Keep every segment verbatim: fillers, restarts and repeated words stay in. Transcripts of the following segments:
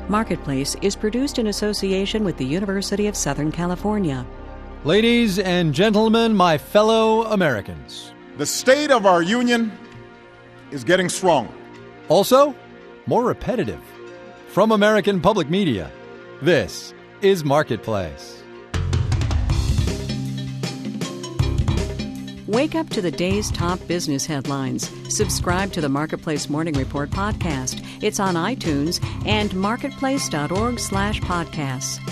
Marketplace is produced in association with the University of Southern California. Ladies and gentlemen, my fellow Americans. The state of our union is getting stronger. Also, more repetitive. From American Public Media, this is Marketplace. Wake up to the day's top business headlines. Subscribe to the Marketplace Morning Report podcast. It's on iTunes and marketplace.org slash podcasts.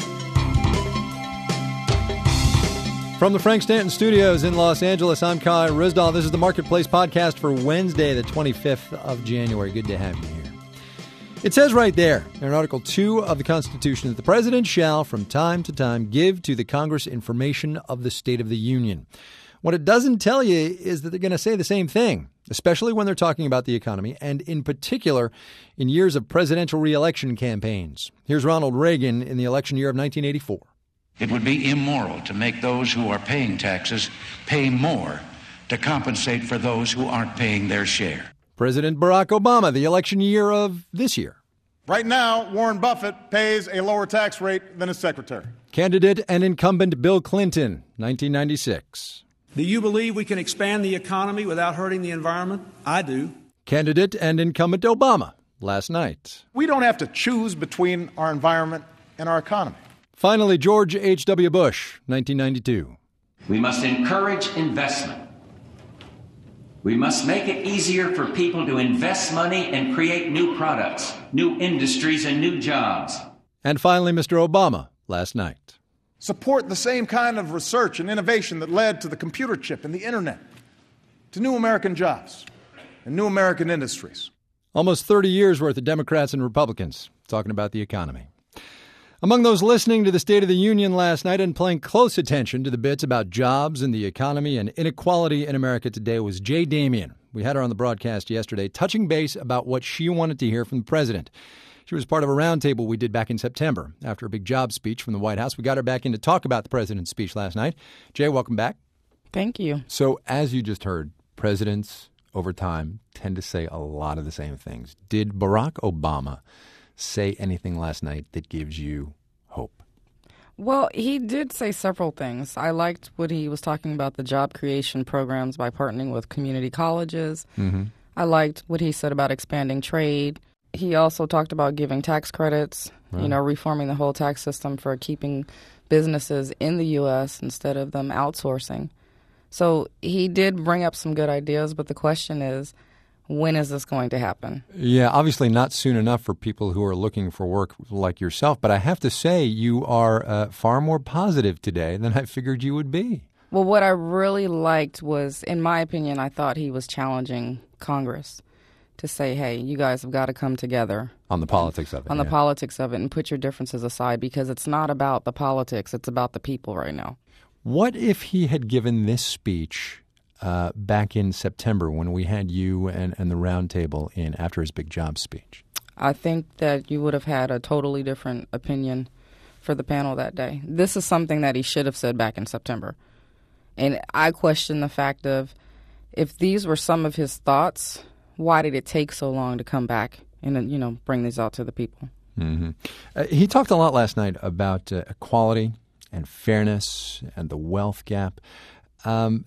From the Frank Stanton Studios in Los Angeles, I'm Kai Ryssdal. This is the Marketplace podcast for Wednesday, the twenty-fifth of January. Good to have you here. It says right there in Article two of the Constitution that the President shall, from time to time, give to the Congress information of the State of the Union. What it doesn't tell you is that they're going to say the same thing, especially when they're talking about the economy, and in particular, in years of presidential re-election campaigns. Here's Ronald Reagan in the election year of nineteen eighty-four. It would be immoral to make those who are paying taxes pay more to compensate for those who aren't paying their share. President Barack Obama, the election year of this year. Right now, Warren Buffett pays a lower tax rate than his secretary. Candidate and incumbent Bill Clinton, nineteen ninety-six. Do you believe we can expand the economy without hurting the environment? I do. Candidate and incumbent Obama, last night. We don't have to choose between our environment and our economy. Finally, George H W. Bush, nineteen ninety-two. We must encourage investment. We must make it easier for people to invest money and create new products, new industries, and new jobs. And finally, Mister Obama, last night. Support the same kind of research and innovation that led to the computer chip and the internet, to new American jobs and new American industries. Almost thirty years worth of Democrats and Republicans talking about the economy. Among those listening to the State of the Union last night and paying close attention to the bits about jobs and the economy and inequality in America today was Jay Damien. We had her on the broadcast yesterday, touching base about what she wanted to hear from the president. She was part of a roundtable we did back in September. After a big job speech from the White House, we got her back in to talk about the president's speech last night. Jay, welcome back. Thank you. So as you just heard, presidents over time tend to say a lot of the same things. Did Barack Obama say anything last night that gives you hope? Well, he did say several things. I liked what he was talking about, the job creation programs by partnering with community colleges. Mm-hmm. I liked what he said about expanding trade. He also talked about giving tax credits, right. you know, reforming the whole tax system for keeping businesses in the U S instead of them outsourcing. So he did bring up some good ideas, but the question is, when is this going to happen? Yeah, obviously not soon enough for people who are looking for work like yourself. But I have to say, you are uh, far more positive today than I figured you would be. Well, what I really liked was, in my opinion, I thought he was challenging Congress to say, hey, you guys have got to come together. On the politics of it. On yeah. the politics of it and put your differences aside, because it's not about the politics. It's about the people right now. What if he had given this speech uh, back in September when we had you and, and the roundtable in after his big job speech? I think that you would have had a totally different opinion for the panel that day. This is something that he should have said back in September. And I question the fact of, if these were some of his thoughts, why did it take so long to come back and, you know, bring these out to the people? Mm-hmm. Uh, he talked a lot last night about uh, equality and fairness and the wealth gap. Um,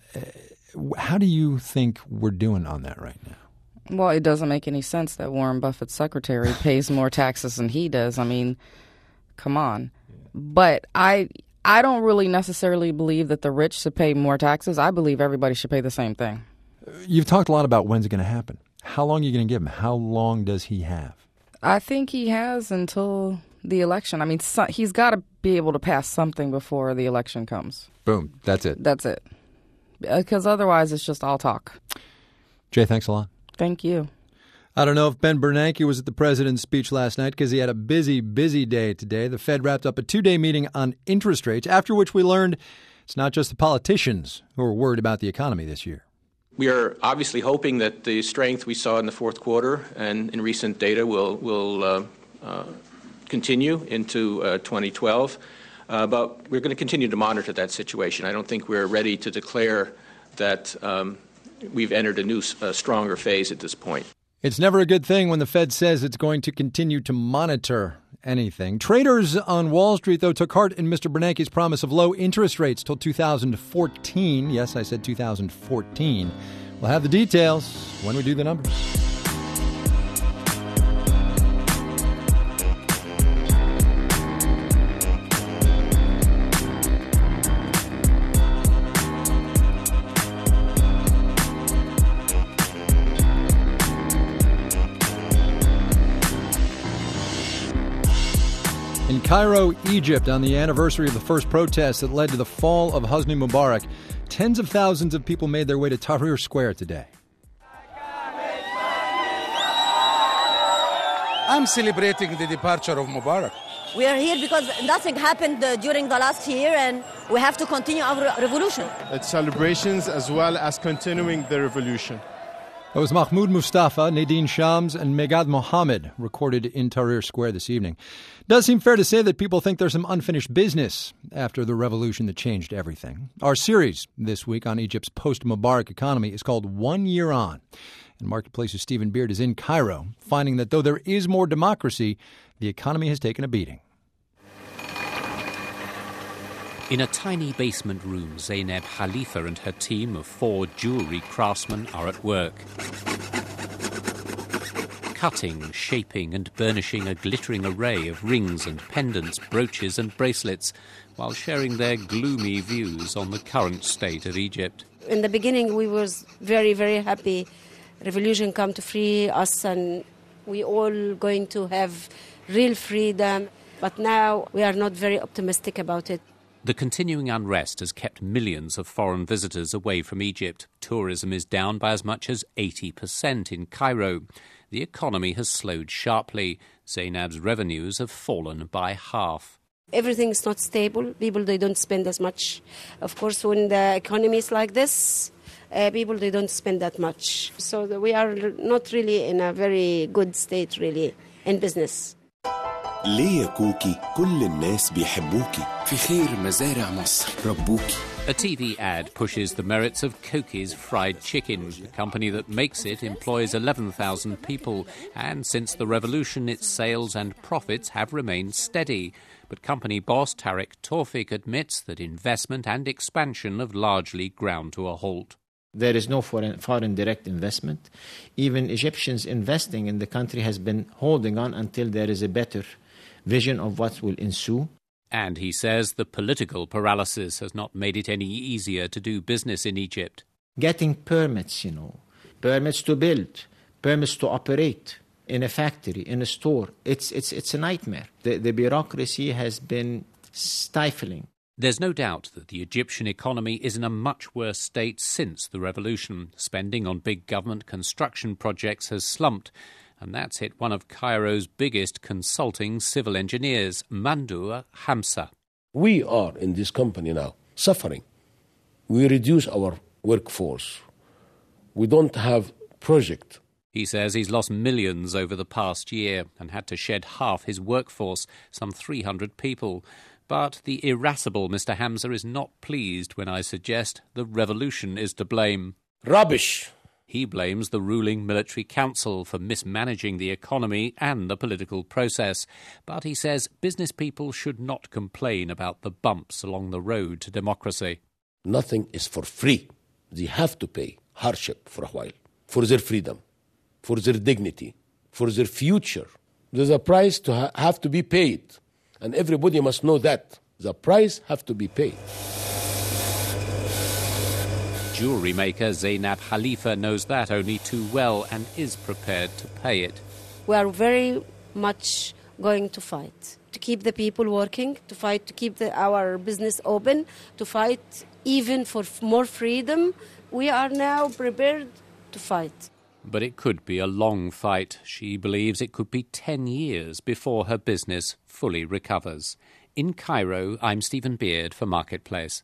how do you think we're doing on that right now? Well, it doesn't make any sense that Warren Buffett's secretary pays more taxes than he does. I mean, come on. But I I don't really necessarily believe that the rich should pay more taxes. I believe everybody should pay the same thing. You've talked a lot about when's it going to happen. How long are you going to give him? How long does he have? I think he has until the election. I mean, so, he's got to be able to pass something before the election comes. Boom. That's it. That's it. Because otherwise, it's just all talk. Jay, thanks a lot. Thank you. I don't know if Ben Bernanke was at the president's speech last night because he had a busy, busy day today. The Fed wrapped up a two-day meeting on interest rates, after which we learned it's not just the politicians who are worried about the economy this year. We are obviously hoping that the strength we saw in the fourth quarter and in recent data will will uh, uh, continue into uh, twenty twelve. Uh, but we're going to continue to monitor that situation. I don't think we're ready to declare that um, we've entered a new, uh, stronger phase at this point. It's never a good thing when the Fed says it's going to continue to monitor. anything. Traders on Wall Street, though, took heart in Mister Bernanke's promise of low interest rates till two thousand fourteen. Yes, I said two thousand fourteen. We'll have the details when we do the numbers. In Cairo, Egypt, on the anniversary of the first protests that led to the fall of Hosni Mubarak, tens of thousands of people made their way to Tahrir Square today. I'm celebrating the departure of Mubarak. We are here because nothing happened uh, during the last year, and we have to continue our re- revolution. It's celebrations as well as continuing the revolution. That was Mahmoud Mustafa, Nadine Shams, and Megad Mohammed recorded in Tahrir Square this evening. Does seem fair to say that people think there's some unfinished business after the revolution that changed everything. Our series this week on Egypt's post-Mubarak economy is called One Year On. And Marketplace's Stephen Beard is in Cairo, finding that though there is more democracy, the economy has taken a beating. In a tiny basement room, Zeynep Khalifa and her team of four jewellery craftsmen are at work. Cutting, shaping and burnishing a glittering array of rings and pendants, brooches and bracelets, while sharing their gloomy views on the current state of Egypt. In the beginning we was very, very happy. Revolution come to free us and we all going to have real freedom. But now we are not very optimistic about it. The continuing unrest has kept millions of foreign visitors away from Egypt. Tourism is down by as much as eighty percent in Cairo. The economy has slowed sharply. Zeynep's revenues have fallen by half. Everything is not stable. People, they don't spend as much. Of course, when the economy is like this, uh, people, they don't spend that much. So we are not really in a very good state, really, in business. ليه يا كوكي كل الناس بيحبوكي في خير مزارع مصر ربوكي. A T V ad pushes the merits of Koki's Fried Chicken. The company that makes it employs eleven thousand people, and since the revolution, its sales and profits have remained steady. But company boss Tarek Tawfik admits that investment and expansion have largely ground to a halt. There is no foreign, foreign direct investment. Even Egyptians investing in the country has been holding on until there is a better vision of what will ensue. And he says the political paralysis has not made it any easier to do business in Egypt. Getting permits, you know, permits to build, permits to operate in a factory, in a store, it's it's it's a nightmare. The, the bureaucracy has been stifling. There's no doubt that the Egyptian economy is in a much worse state since the revolution. Spending on big government construction projects has slumped, and that's hit one of Cairo's biggest consulting civil engineers, Mandur Hamsa. We are in this company now suffering. We reduce our workforce. We don't have project. He says he's lost millions over the past year and had to shed half his workforce, some three hundred people. But the irascible Mister Hamza is not pleased when I suggest the revolution is to blame. Rubbish! He blames the ruling military council for mismanaging the economy and the political process. But he says business people should not complain about the bumps along the road to democracy. Nothing is for free. They have to pay hardship for a while, for their freedom, for their dignity, for their future. There's a price to ha- have to be paid. And everybody must know that. The price have to be paid. Jewellery maker Zeynep Khalifa knows that only too well and is prepared to pay it. We are very much going to fight, to keep the people working, to fight to keep the, our business open, to fight even for f- more freedom. We are now prepared to fight. But it could be a long fight. She believes it could be ten years before her business fully recovers. In Cairo, I'm Stephen Beard for Marketplace.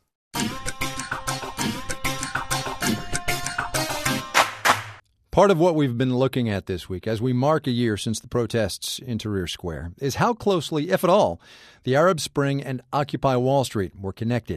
Part of what we've been looking at this week, as we mark a year since the protests in Tahrir Square, is how closely, if at all, the Arab Spring and Occupy Wall Street were connected.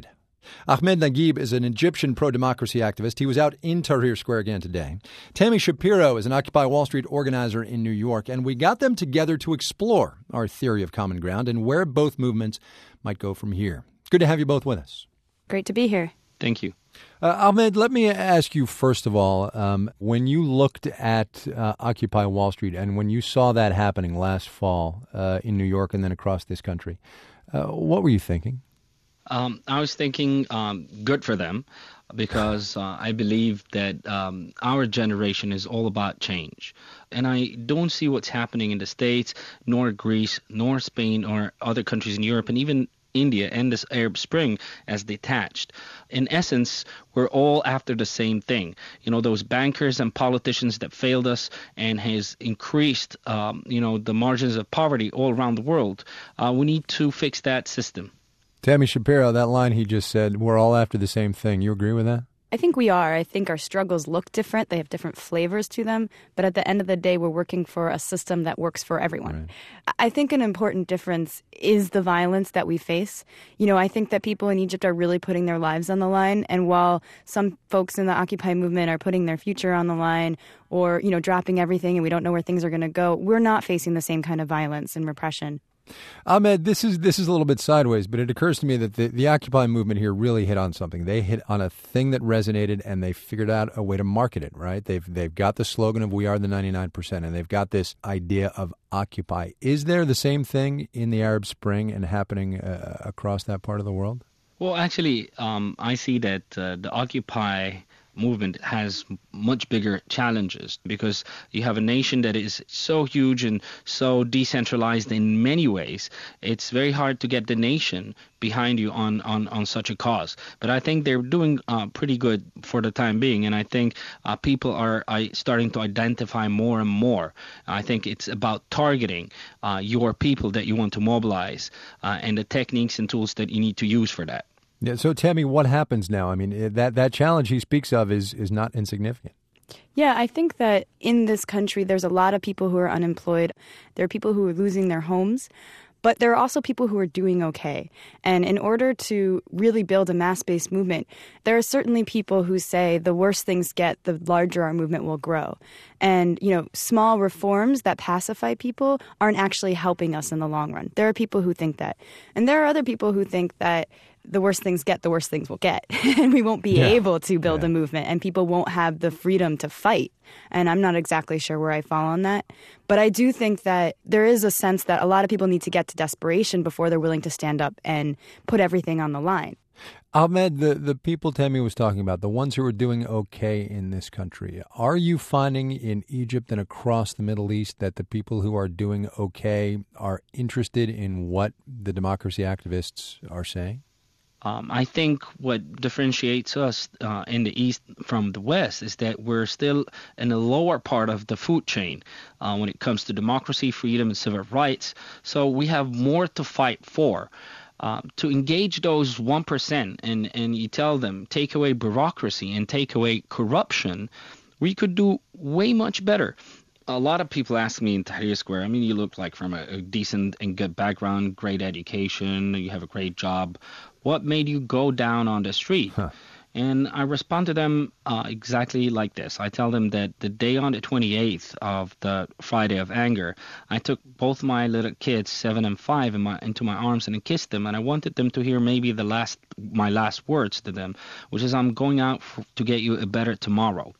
Ahmed Naguib is an Egyptian pro-democracy activist. He was out in Tahrir Square again today. Tammy Shapiro is an Occupy Wall Street organizer in New York, and we got them together to explore our theory of common ground and where both movements might go from here. Good to have you both with us. Great to be here. Thank you. Uh, Ahmed, let me ask you first of all, um, when you looked at uh, Occupy Wall Street and when you saw that happening last fall uh, in New York and then across this country, uh, what were you thinking? Um, I was thinking um, good for them because uh, I believe that um, our generation is all about change. And I don't see what's happening in the States, nor Greece, nor Spain, or other countries in Europe, and even India and this Arab Spring as detached. In essence, we're all after the same thing. You know, those bankers and politicians that failed us and has increased, um, you know, the margins of poverty all around the world. Uh, we need to fix that system. Tammy Shapiro, that line he just said, we're all after the same thing. You agree with that? I think we are. I think our struggles look different. They have different flavors to them. But at the end of the day, we're working for a system that works for everyone. Right. I think an important difference is the violence that we face. You know, I think that people in Egypt are really putting their lives on the line. And while some folks in the Occupy movement are putting their future on the line or, you know, dropping everything and we don't know where things are going to go, we're not facing the same kind of violence and repression. Ahmed, this is this is a little bit sideways, but it occurs to me that the, the Occupy movement here really hit on something. They hit on a thing that resonated, and they figured out a way to market it, right? They've they've got the slogan of "We are the ninety-nine percent," and they've got this idea of Occupy. Is there the same thing in the Arab Spring and happening uh, across that part of the world? Well, actually, um, I see that uh, the Occupy movement has much bigger challenges because you have a nation that is so huge and so decentralized in many ways. It's very hard to get the nation behind you on, on, on such a cause. But I think they're doing uh, pretty good for the time being, and I think uh, people are uh, starting to identify more and more. I think it's about targeting uh, your people that you want to mobilize uh, and the techniques and tools that you need to use for that. Yeah, so tell me what happens now. I mean, that, that challenge he speaks of is, is not insignificant. Yeah, I think that in this country, there's a lot of people who are unemployed. There are people who are losing their homes. But there are also people who are doing okay. And in order to really build a mass-based movement, there are certainly people who say the worse things get, the larger our movement will grow. And, you know, small reforms that pacify people aren't actually helping us in the long run. There are people who think that. And there are other people who think that the worse things get, the worse things will get. And we won't be yeah. able to build yeah. a movement, and people won't have the freedom to fight. And I'm not exactly sure where I fall on that. But I do think that there is a sense that a lot of people need to get to desperation before they're willing to stand up and put everything on the line. Ahmed, the, the people Tammy was talking about, the ones who are doing okay in this country, are you finding in Egypt and across the Middle East that the people who are doing okay are interested in what the democracy activists are saying? Um, I think what differentiates us uh, in the East from the West is that we're still in the lower part of the food chain uh, when it comes to democracy, freedom, and civil rights. So we have more to fight for. Uh, to engage those one percent and, and you tell them, take away bureaucracy and take away corruption, we could do way much better. A lot of people ask me in Tahrir Square, I mean, you look like from a, a decent and good background, great education, you have a great job. What made you go down on the street? Huh. And I respond to them uh, exactly like this. I tell them that the day on the twenty-eighth of the Friday of Anger, I took both my little kids, seven and five, in my, into my arms and I kissed them. And I wanted them to hear maybe the last my last words to them, which is, I'm going out for, to get you a better tomorrow.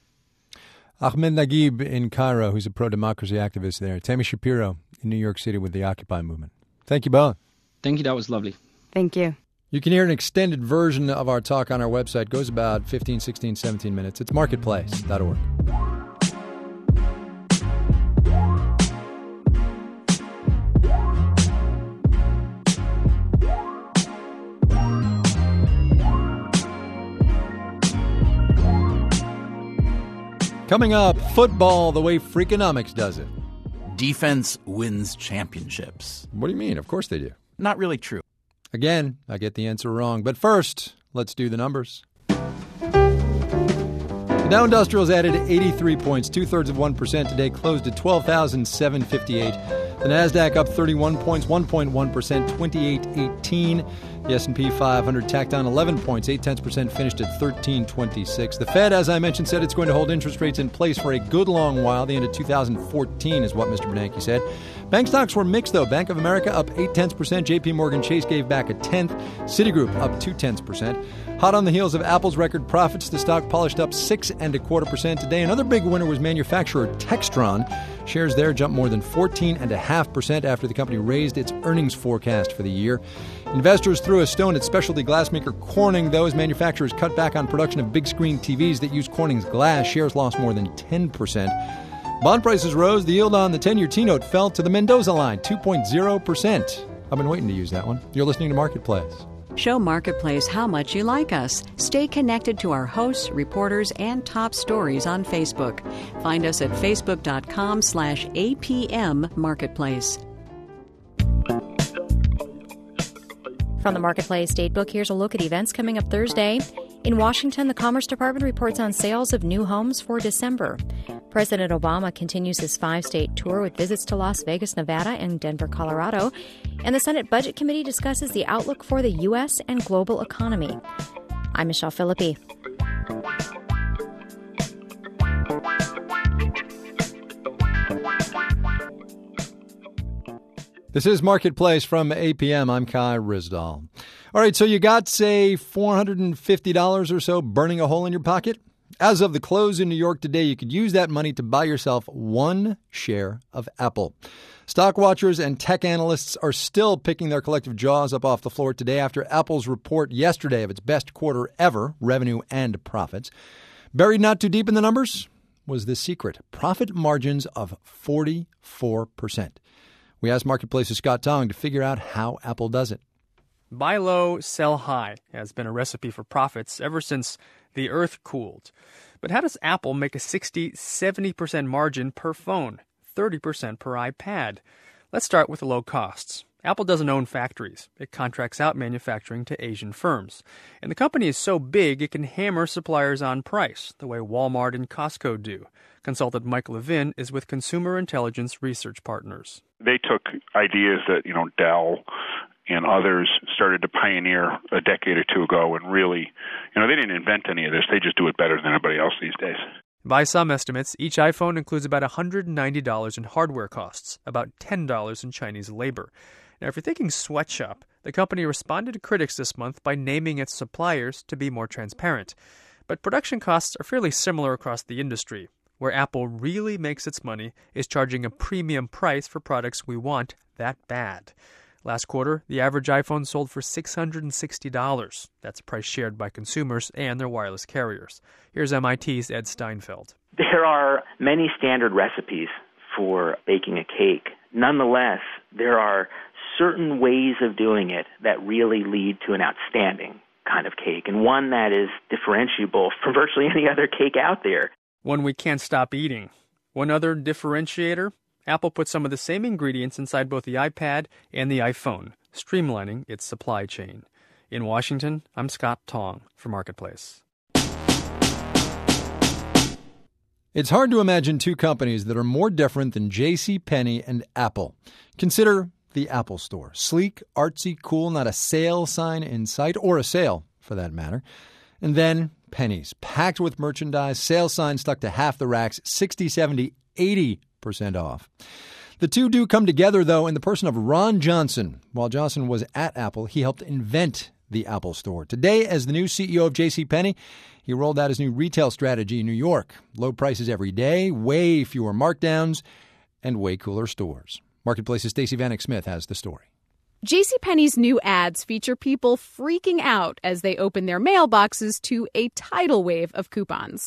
Ahmed Naguib in Cairo, who's a pro-democracy activist there. Tammy Shapiro in New York City with the Occupy movement. Thank you both. Thank you. That was lovely. Thank you. You can hear an extended version of our talk on our website. It goes about fifteen, sixteen, seventeen minutes. It's marketplace dot org. Coming up, football the way Freakonomics does it. Defense wins championships. What do you mean? Of course they do. Not really true. Again, I get the answer wrong. But first, let's do the numbers. The Dow Industrials added eighty-three points, two-thirds of one percent today, closed at twelve thousand seven hundred fifty-eight. The NASDAQ up thirty-one points, one point one percent, twenty-eight eighteen. The S and P five hundred tacked on eleven points, eight tenths percent, finished at thirteen twenty-six. The Fed, as I mentioned, said it's going to hold interest rates in place for a good long while. The end of two thousand fourteen is what Mister Bernanke said. Bank stocks were mixed, though. Bank of America up eight tenths percent. J P Morgan Chase gave back a tenth. Citigroup up two tenths percent. Hot on the heels of Apple's record profits, the stock polished up six and a quarter percent today. Another big winner was manufacturer Textron. Shares there jumped more than fourteen and a half percent after the company raised its earnings forecast for the year. Investors threw a stone at specialty glass maker Corning. Those manufacturers cut back on production of big screen T Vs that use Corning's glass. Shares lost more than ten percent. Bond prices rose. The yield on the ten-year T-note fell to the Mendoza line, two point oh percent. I've been waiting to use that one. You're listening to Marketplace. Show Marketplace how much you like us. Stay connected to our hosts, reporters, and top stories on Facebook. Find us at facebook.com slash APM Marketplace. From the Marketplace Datebook, here's a look at events coming up Thursday. In Washington, the Commerce Department reports on sales of new homes for December. President Obama continues his five-state tour with visits to Las Vegas, Nevada, and Denver, Colorado. And the Senate Budget Committee discusses the outlook for the U S and global economy. I'm Michelle Philippi. This is Marketplace from A P M. I'm Kai Ryssdal. All right, so you got, say, four hundred fifty dollars or so burning a hole in your pocket? As of the close in New York today, you could use that money to buy yourself one share of Apple. Stock watchers and tech analysts are still picking their collective jaws up off the floor today after Apple's report yesterday of its best quarter ever, revenue and profits. Buried not too deep in the numbers was the secret: profit margins of forty-four percent. We asked Marketplace's Scott Tong to figure out how Apple does it. Buy low, sell high has been a recipe for profits ever since the earth cooled. But how does Apple make a sixty, seventy percent margin per phone, thirty percent per iPad? Let's start with the low costs. Apple doesn't own factories. It contracts out manufacturing to Asian firms. And the company is so big it can hammer suppliers on price, the way Walmart and Costco do. Consultant Mike Levin is with Consumer Intelligence Research Partners. They took ideas that, you know, Dell and others started to pioneer a decade or two ago and really, you know, they didn't invent any of this. They just do it better than anybody else these days. By some estimates, each iPhone includes about one hundred ninety dollars in hardware costs, about ten dollars in Chinese labor. Now, if you're thinking sweatshop, the company responded to critics this month by naming its suppliers to be more transparent. But production costs are fairly similar across the industry. Where Apple really makes its money is charging a premium price for products we want that bad. Last quarter, the average iPhone sold for six hundred sixty dollars. That's a price shared by consumers and their wireless carriers. Here's M I T's Ed Steinfeld. There are many standard recipes for baking a cake. Nonetheless, there are certain ways of doing it that really lead to an outstanding kind of cake, and one that is differentiable from virtually any other cake out there. One we can't stop eating. One other differentiator, Apple put some of the same ingredients inside both the iPad and the iPhone, streamlining its supply chain. In Washington, I'm Scott Tong for Marketplace. It's hard to imagine two companies that are more different than JCPenney and Apple. Consider the Apple Store. Sleek, artsy, cool, not a sale sign in sight, or a sale for that matter. And then Penny's, packed with merchandise, sale signs stuck to half the racks, sixty, seventy, eighty percent off. The two do come together, though, in the person of Ron Johnson. While Johnson was at Apple, he helped invent the Apple Store. Today, as the new C E O of JCPenney, he rolled out his new retail strategy in New York. Low prices every day, way fewer markdowns, and way cooler stores. Marketplace's Stacey Vanek Smith has the story. JCPenney's new ads feature people freaking out as they open their mailboxes to a tidal wave of coupons.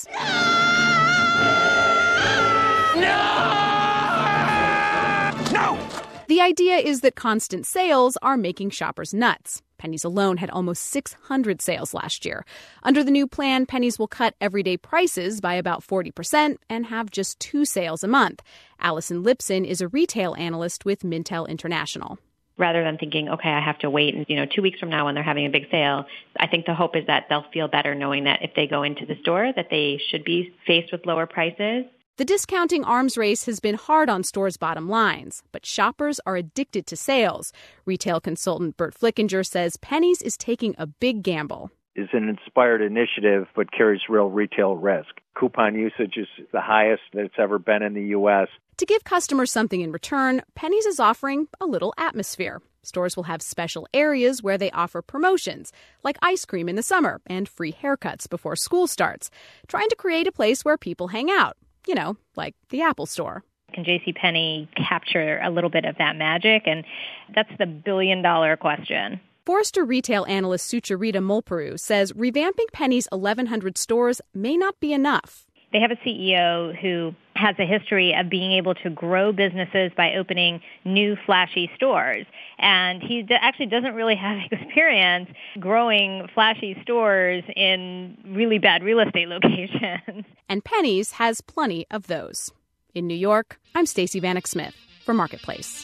No! The idea is that constant sales are making shoppers nuts. Penny's alone had almost six hundred sales last year. Under the new plan, Penny's will cut everyday prices by about forty percent and have just two sales a month. Allison Lipson is a retail analyst with Mintel International. Rather than thinking, okay, I have to wait, and you know, two weeks from now when they're having a big sale, I think the hope is that they'll feel better knowing that if they go into the store, that they should be faced with lower prices. The discounting arms race has been hard on stores' bottom lines, but shoppers are addicted to sales. Retail consultant Bert Flickinger says Penny's is taking a big gamble. It's an inspired initiative, but carries real retail risk. Coupon usage is the highest that it's ever been in the U S. To give customers something in return, Penny's is offering a little atmosphere. Stores will have special areas where they offer promotions, like ice cream in the summer and free haircuts before school starts, trying to create a place where people hang out. You know, like the Apple Store. Can JCPenney capture a little bit of that magic? And that's the billion-dollar question. Forrester retail analyst Sucharita Mulperu says revamping Penny's eleven hundred stores may not be enough. They have a C E O who has a history of being able to grow businesses by opening new flashy stores. And he d- actually doesn't really have experience growing flashy stores in really bad real estate locations. And Penny's has plenty of those. In New York, I'm Stacey Vanek Smith for Marketplace.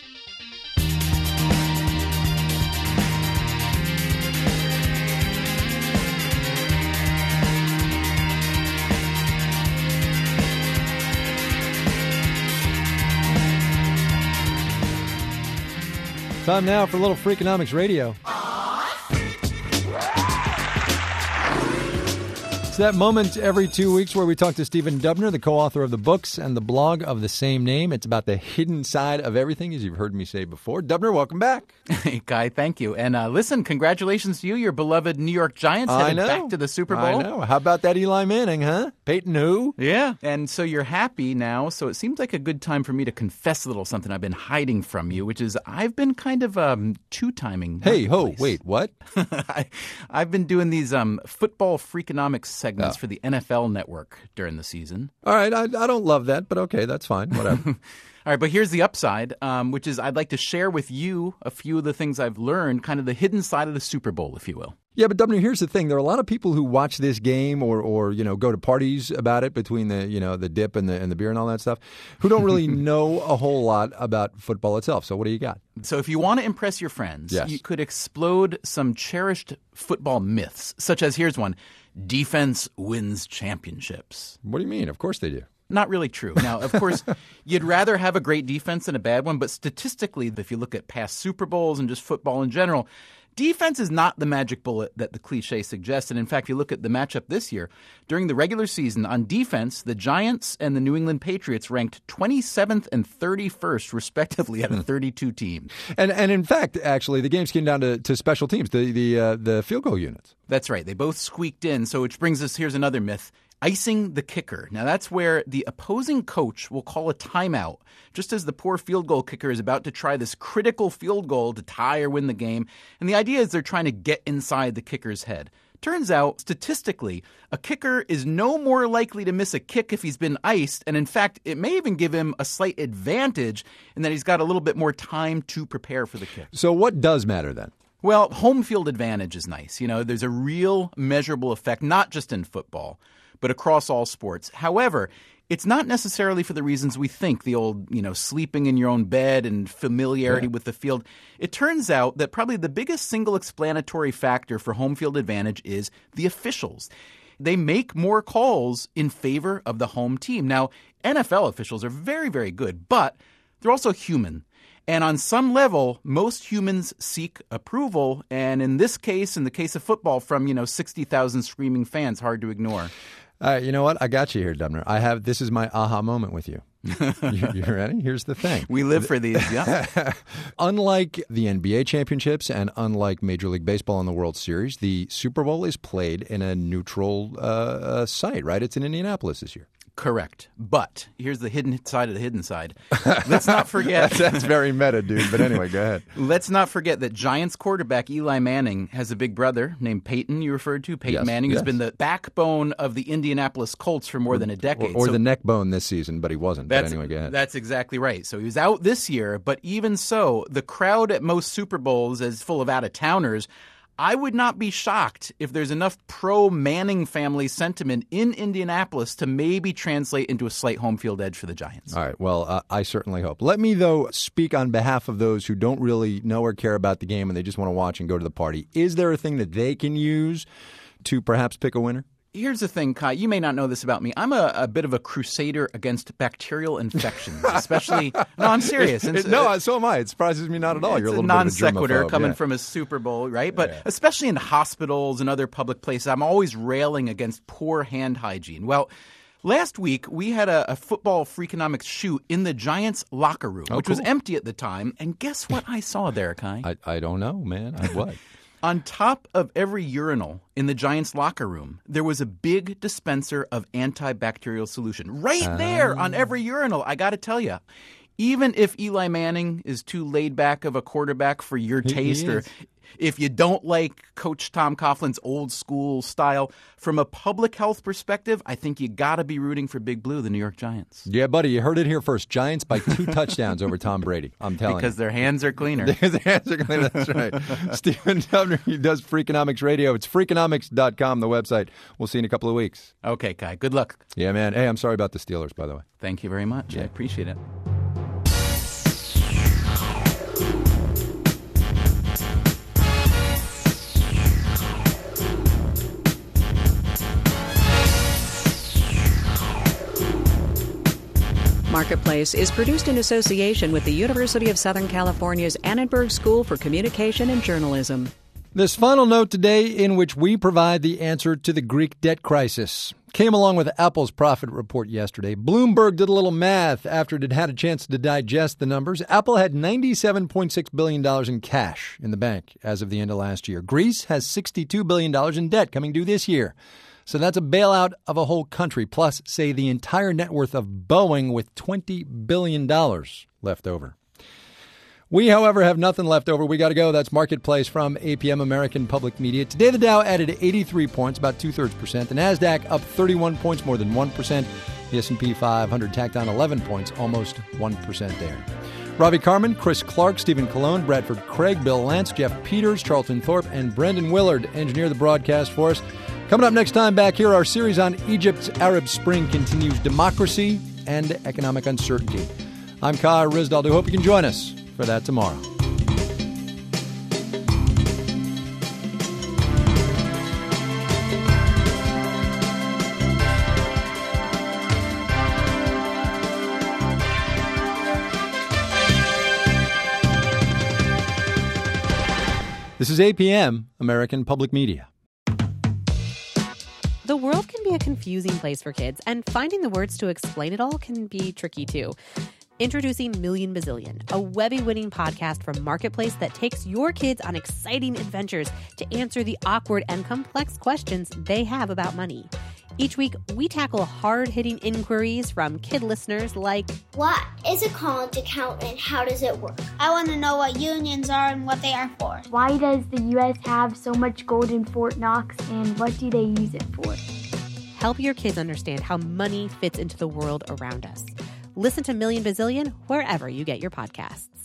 Time now for a little Freakonomics Radio. It's that moment every two weeks where we talk to Stephen Dubner, the co-author of the books and the blog of the same name. It's about the hidden side of everything, as you've heard me say before. Dubner, welcome back. Hey, Guy, thank you. And uh, listen, congratulations to you, your beloved New York Giants, I headed know. back to the Super Bowl. I know. How about that Eli Manning, huh? Peyton who? Yeah. And so you're happy now, so it seems like a good time for me to confess a little something I've been hiding from you, which is I've been kind of um, two-timing. Hey, ho, wait, what? I, I've been doing these um, football Freakonomics segments Oh. for the N F L Network during the season. All right, I, I don't love that, but okay, that's fine, whatever. All right, but here's the upside, um, which is I'd like to share with you a few of the things I've learned, kind of the hidden side of the Super Bowl, if you will. Yeah, but Dubner, here's the thing. There are a lot of people who watch this game or, or you know, go to parties about it between the, you know, the dip and the and the beer and all that stuff, who don't really know a whole lot about football itself. So what do you got? So if you want to impress your friends, Yes. you could explode some cherished football myths, such as, here's one, defense wins championships. What do you mean? Of course they do. Not really true. Now, of course, you'd rather have a great defense than a bad one, but statistically, if you look at past Super Bowls and just football in general, defense is not the magic bullet that the cliche suggests. And in fact, if you look at the matchup this year, during the regular season on defense, the Giants and the New England Patriots ranked twenty-seventh and thirty-first, respectively, out of thirty-two teams. And and in fact, actually, the games came down to, to special teams, the the uh, the field goal units. That's right. They both squeaked in. So which brings us, here's another myth. Icing the kicker. Now, that's where the opposing coach will call a timeout just as the poor field goal kicker is about to try this critical field goal to tie or win the game. And the idea is they're trying to get inside the kicker's head. Turns out, statistically, a kicker is no more likely to miss a kick if he's been iced. And in fact, it may even give him a slight advantage in that he's got a little bit more time to prepare for the kick. So what does matter then? Well, home field advantage is nice. You know, there's a real measurable effect, not just in football, but across all sports. However, it's not necessarily for the reasons we think, the old, you know, sleeping in your own bed and familiarity Yeah. with the field. It turns out that probably the biggest single explanatory factor for home field advantage is the officials. They make more calls in favor of the home team. Now, N F L officials are very, very good, but they're also human. And on some level, most humans seek approval. And in this case, in the case of football, from, you know, sixty thousand screaming fans, hard to ignore. Uh, you know what? I got you here, Dubner. I have. This is my aha moment with you. you. You ready? Here's the thing. We live for these, yeah. Unlike the N B A championships and unlike Major League Baseball and the World Series, the Super Bowl is played in a neutral uh, uh, site, right? It's in Indianapolis this year. Correct. But here's the hidden side of the hidden side. Let's not forget. that's, that's very meta, dude. But anyway, go ahead. Let's not forget that Giants quarterback Eli Manning has a big brother named Peyton, you referred to, Peyton Yes, Manning, who's yes. been the backbone of the Indianapolis Colts for more than a decade. Or, or So the neck bone this season, but he wasn't. But That's, anyway, go ahead. that's exactly right. So he was out this year, but even so, the crowd at most Super Bowls is full of out-of-towners. I would not be shocked if there's enough pro-Manning family sentiment in Indianapolis to maybe translate into a slight home field edge for the Giants. All right. Well, uh, I certainly hope. Let me, though, speak on behalf of those who don't really know or care about the game and they just want to watch and go to the party. Is there a thing that they can use to perhaps pick a winner? Here's the thing, Kai. You may not know this about me. I'm a, a bit of a crusader against bacterial infections, especially. No, I'm serious. It, no, so am I. It surprises me not at all. It's You're a little a non sequitur bit coming yeah. from a Super Bowl, right? But yeah. especially in hospitals and other public places, I'm always railing against poor hand hygiene. Well, last week we had a, a football Freakonomics shoot in the Giants locker room, oh, which cool. was empty at the time. And guess what I saw there, Kai? I, I don't know, man. I what? On top of every urinal in the Giants locker room, there was a big dispenser of antibacterial solution. Right uh, there on every urinal, I got to tell you. Even if Eli Manning is too laid back of a quarterback for your taste, or if you don't like Coach Tom Coughlin's old school style, from a public health perspective, I think you got to be rooting for Big Blue, the New York Giants. Yeah, buddy, you heard it here first. Giants by two touchdowns over Tom Brady. I'm telling because you. Because their hands are cleaner. Because their hands are cleaner, that's right. Stephen Dubner, he does Freakonomics Radio. It's Freakonomics dot com, the website. We'll see you in a couple of weeks. Okay, Kai. Good luck. Yeah, man. Hey, I'm sorry about the Steelers, by the way. Thank you very much. Yeah. I appreciate it. Marketplace is produced in association with the University of Southern California's Annenberg School for Communication and Journalism. This final note today, in which we provide the answer to the Greek debt crisis, came along with Apple's profit report yesterday. Bloomberg did a little math after it had had a chance to digest the numbers. Apple had ninety-seven point six billion dollars in cash in the bank as of the end of last year. Greece has sixty-two billion dollars in debt coming due this year. So that's a bailout of a whole country, plus, say, the entire net worth of Boeing with twenty billion dollars left over. We, however, have nothing left over. We got to go. That's Marketplace from A P M American Public Media. Today, the Dow added eighty-three points, about two-thirds percent. The NASDAQ up thirty-one points, more than one percent. The S and P five hundred tacked on eleven points, almost one percent there. Ravi Carmen, Chris Clark, Stephen Colon, Bradford Craig, Bill Lance, Jeff Peters, Charlton Thorpe, and Brendan Willard engineer the broadcast for us. Coming up next time back here, our series on Egypt's Arab Spring continues, democracy and economic uncertainty. I'm Kai Ryssdal. I hope you can join us for that tomorrow. This is A P M, American Public Media. The world can be a confusing place for kids, and finding the words to explain it all can be tricky too. Introducing Million Bazillion, a Webby-winning podcast from Marketplace that takes your kids on exciting adventures to answer the awkward and complex questions they have about money. Each week, we tackle hard-hitting inquiries from kid listeners like, what is a college account and how does it work? I want to know what unions are and what they are for. Why does the U S have so much gold in Fort Knox and what do they use it for? Help your kids understand how money fits into the world around us. Listen to Million Bazillion wherever you get your podcasts.